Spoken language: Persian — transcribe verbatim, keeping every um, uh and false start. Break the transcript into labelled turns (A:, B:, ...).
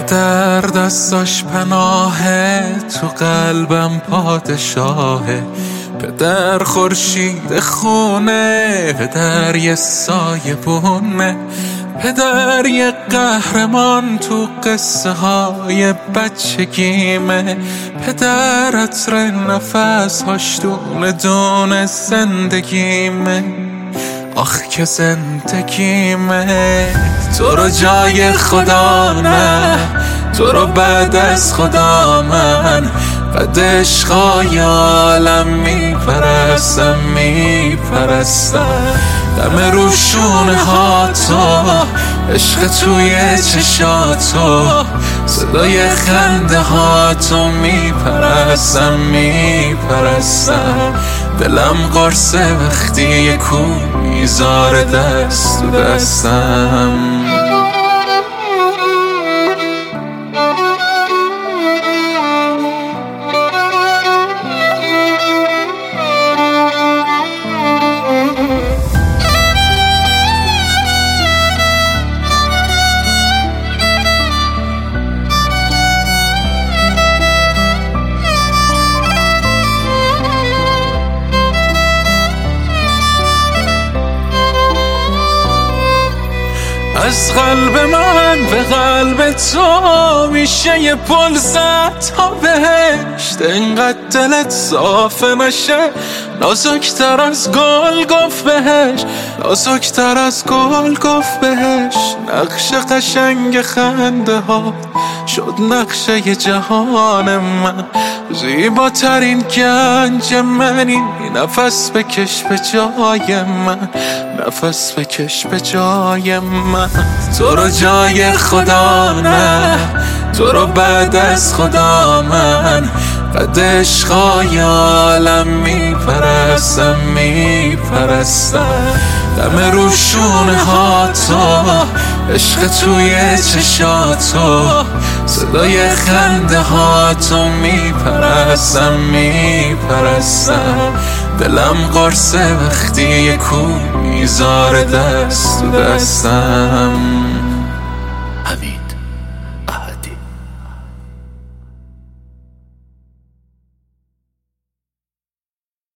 A: پدر دستاش پناهه، تو قلبم پادشاهه. پدر خورشید خونه، پدر یه سایه بونه. پدر یه قهرمان تو قصه های بچگیمه. پدر عطر نفس هاش دونه دونه زندگیمه. آخ که زندگیمه. تو رو جای خدا نه، تو رو بعد از خدا من قد عشقای عالم میپرستم میپرستم. دم روشونه ها تو، عشق توی چشاتو، صدای خنده ها تو میپرستم میپرستم. دلم قرصه وقتی یه کو میذاره دست تو دستم. از قلب من به قلب تو میشه یه پل زد تا بهشت. اینقدر دلت صافه نشه، نازکتر از گل گفت بهش، نازکتر از گل گفت بهش. نقش قشنگ خنده ها شد نقشه ی جهان من. زیباترین گنج منی، نفس بکش به جای من، نفس بکش به جای من. تو رو جای خدا نه، تو رو بعد از خدا من قد عشقای عالم میپرستم میپرستم. دم روشونه ها تو، عشق توی چشاتو، صدای خنده ها تو میپرستم میپرستم. دلم قرصه وقتی یه کو میذاره دست تو دستم. همین